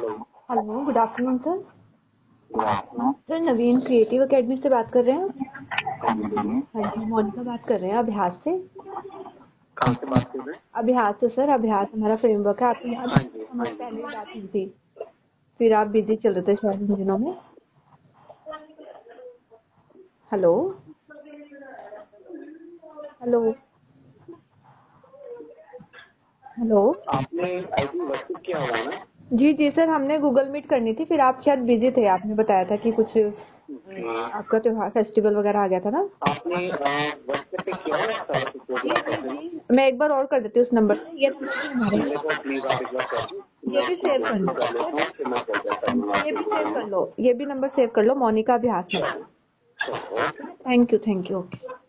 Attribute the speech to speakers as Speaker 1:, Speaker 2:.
Speaker 1: Hello, good afternoon sir. Sir Naveen creative academy से बात कर रहे हैं? हाँ जी, मोनिका बात कर रहे हैं अभ्यास से।
Speaker 2: कहाँ से बात कर रहे हैं?
Speaker 1: अभ्यास से सर, अभ्यास हमारा फ्रेमवर्क है। आपको याद है हमारी पहले ही बात हुई थी, फिर आप बिजी चल रहे थे शायद इन दिनों में। Hello hello hello.
Speaker 2: आपने आई थिंक व्हाट्सएप किया होगा ना?
Speaker 1: जी जी सर, हमने गूगल मीट करनी थी, फिर आप शायद बिजी थे। आपने बताया था कि कुछ आपका त्योहार फेस्टिवल वगैरह आ गया था ना।
Speaker 2: आपने व्हाट्सएप पे किया है?
Speaker 1: मैं एक बार और कर देती हूँ उस नंबर से। ये
Speaker 2: प्लीज आप एक बार कर दो।
Speaker 1: ये भी सेव कर लो, ये भी सेव कर लो, ये भी नंबर सेव कर लो, मोनिका अभ्यास में। Thank you okay.